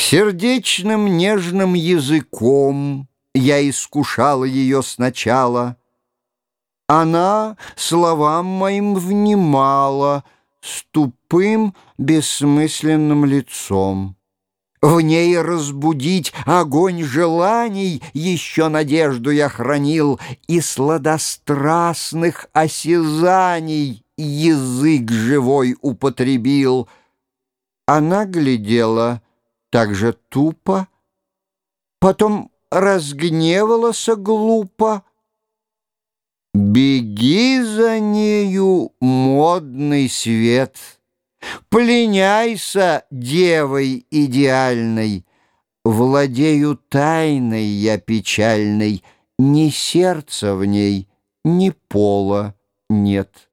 Сердечным нежным языком я искушала ее сначала. Она словам моим внимала с тупым, бессмысленным лицом. В ней разбудить огонь желаний еще надежду я хранил, и сладострастных осязаний язык живой употребил. Она глядела так же тупо, потом разгневалась глупо. Беги за нею, модный свет, пленяйся девой идеальной. Владею тайной я печальной, ни сердца в ней, ни пола нет.